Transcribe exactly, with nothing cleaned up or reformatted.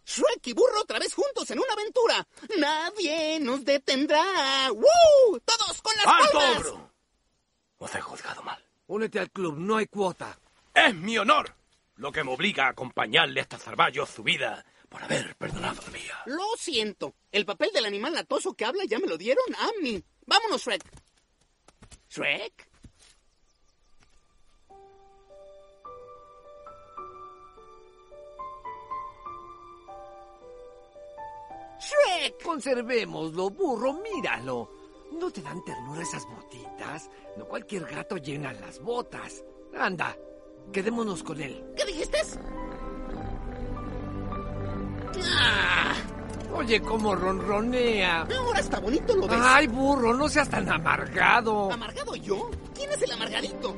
Shrek y Burro otra vez juntos en una aventura. Nadie nos detendrá. ¡Woo! ¡Todos con las ¡Alto, palmas! ogro! Os he juzgado mal. Únete al club, no hay cuota. ¡Es mi honor! Lo que me obliga a acompañarle hasta salvar yo su vida por haber perdonado la mía. Lo siento. El papel del animal latoso que habla ya me lo dieron a mí. Vámonos, Shrek. ¿Shrek? ¡Shrek! Conservémoslo, Burro, míralo. ¿No te dan ternura esas botitas? No cualquier gato llena las botas. Anda, quedémonos con él. ¿Qué dijiste? ¡Ah! Oye, cómo ronronea. Ahora está bonito, ¿lo ves? Ay, Burro, no seas tan amargado. ¿Amargado yo? ¿Quién es el amargadito?